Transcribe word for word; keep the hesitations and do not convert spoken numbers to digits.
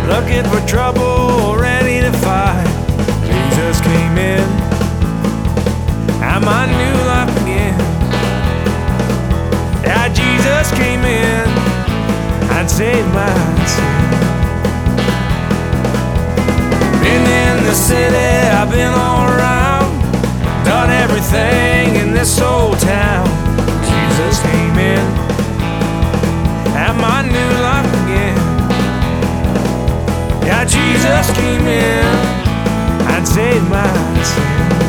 looking for trouble, ready to fight. Jesus came in, and my new life again. Yeah, Jesus came in and saved my sin. Been in the city, I've been all around, done everything in this old town. Jesus came in, and my new life again. Yeah, Jesus came in and saved my sin.